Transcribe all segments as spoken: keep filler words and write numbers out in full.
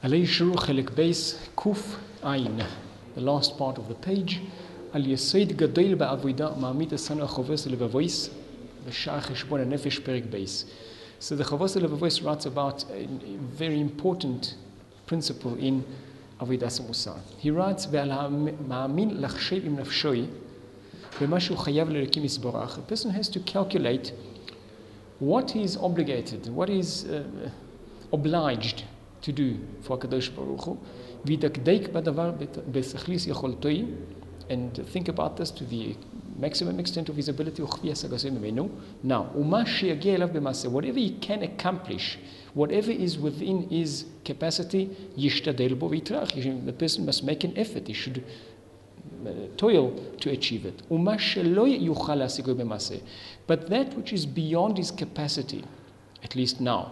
عليه شروع خلق بيس كوف عين. The last part of the page. על יסוד גדול בעבודה מעמיד הסנו החובס לבבויס ושאר חשבון הנפש פרק בייס. So the Chavos Levavois writes about a very important principle in Avodas Musar. He writes, ועל המאמין לחשב עם נפשוי ומה שהוא חייב לאלוקים יסבורך. A person has to calculate what he is obligated, what he is uh, obliged to do for HaKadosh Baruch Hu, וידקדק בדבר בשכליס יכולתוי, and think about this to the maximum extent of his ability. Now, whatever he can accomplish, whatever is within his capacity, the person must make an effort. He should uh, toil to achieve it. But that which is beyond his capacity, at least now,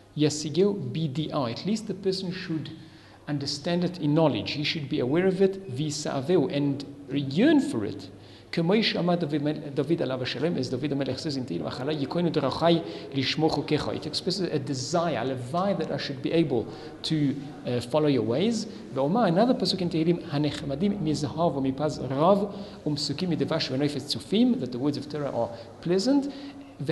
at least the person should understand it in knowledge. He should be aware of it, and yearn for it. David alav shalom, as David HaMelech says in Tehillim, it expresses a desire, a desire that I should be able to uh, follow your ways. Another pasuk in Tehillim, that the words of Torah are pleasant. And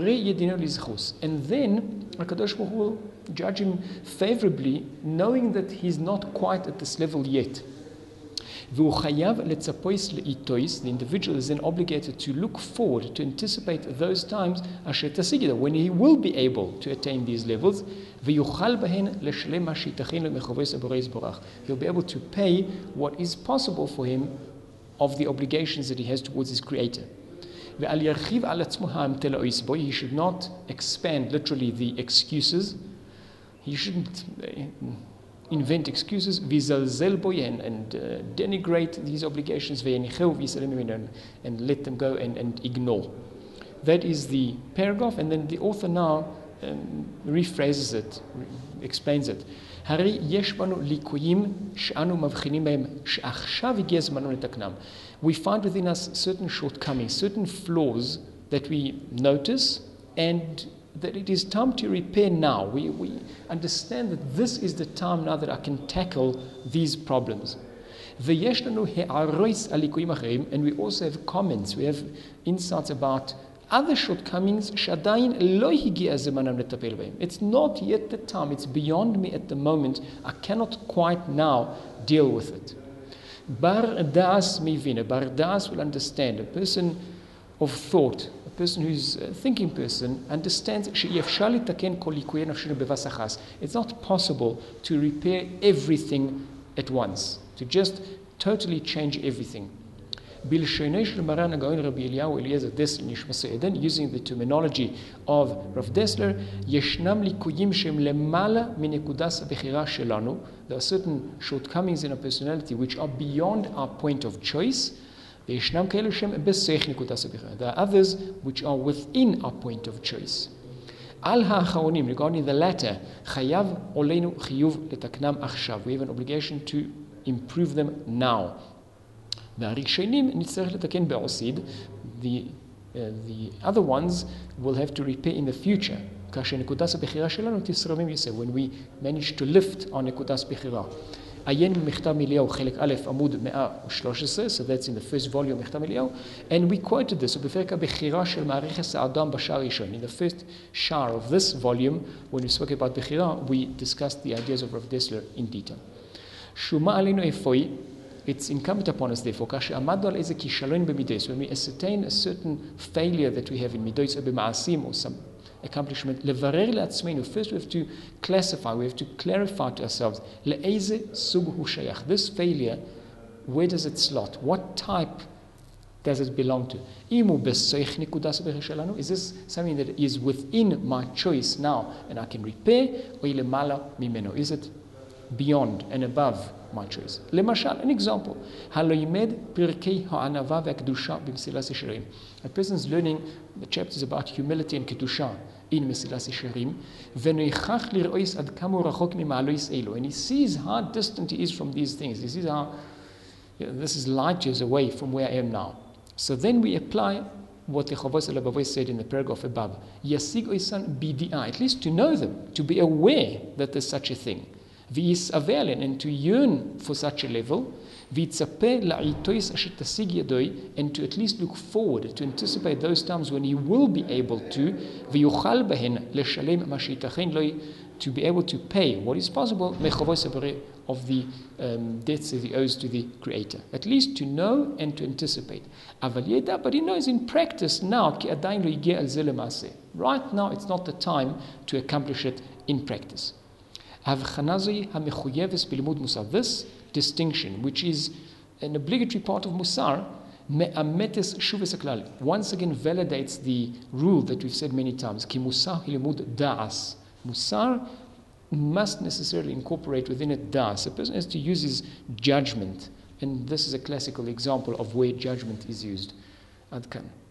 then HaKadosh Baruch Hu will judge him favorably, knowing that he's not quite at this level yet. The individual is then obligated to look forward, to anticipate those times when he will be able to attain these levels. He'll be able to pay what is possible for him of the obligations that he has towards his Creator. He should not expand literally the excuses. He shouldn't invent excuses and, and uh, denigrate these obligations and let them go and, and ignore. That is the paragraph, and then the author now um, rephrases it, re- explains it. We find within us certain shortcomings, certain flaws that we notice, and that it is time to repair now. We, we understand that this is the time now that I can tackle these problems. And we also have comments, we have insights about other shortcomings. It's not yet the time, it's beyond me at the moment. I cannot quite now deal with it. Bar das mivine, bar das will understand. A person of thought, a person who's a thinking person, understands it's not possible to repair everything at once, to just totally change everything. Using the terminology of Rav Dessler, there are certain shortcomings in our personality which are beyond our point of choice. There are others which are within our point of choice. Regarding the latter, we have an obligation to improve them now. The, uh, the other ones will have to repair in the future. When we manage to lift our nekudas bechira. So that's in the first volume of Mechtav Eliyahu, and we quoted this in the first shar of this volume. When we spoke about bechira, we discussed the ideas of Rav Dessler in detail. It's incumbent upon us, therefore, when we ascertain a certain failure that we have in midos or b'ma'asim or some accomplishment, first we have to classify, we have to clarify to ourselves, this failure, where does it slot? What type does it belong to? Is this something that is within my choice now and I can repair, or is it beyond and above my choice? Lemashal, an example. A person is learning the chapters about humility and kedusha in Mesilas Yesharim, and he sees how distant he is from these things. He sees how, you know, this is light years away from where I am now. So then we apply what the Chavos Levavois said in the paragraph above. Yasig oisan b'di'ah, at least to know them, to be aware that there's such a thing. ויסאבל, and to yearn for such a level, ויצפה לעיתויס אשר תשיג ידוי, and to at least look forward, to anticipate those times when he will be able to, ויוכל בהן לשלם מה שייתכן לו, to be able to pay what is possible, מחובוס הבורא, of the um, debts that he owes to the Creator. At least to know and to anticipate. אבל ידע, but he knows in practice now, כי עדיין לא הגיע על זה למעשה. Right now, it's not the time to accomplish it in practice. ההבחנה זוהי המחויבת בלימוד מוסר. This distinction, which is an obligatory part of Musar, מאמתס שובס הכלל, once again validates the rule that we've said many times, כי מוסר היא לימוד דעס. Musar must necessarily incorporate within it das. A person has to use his judgment, and this is a classical example of where judgment is used. Adkan.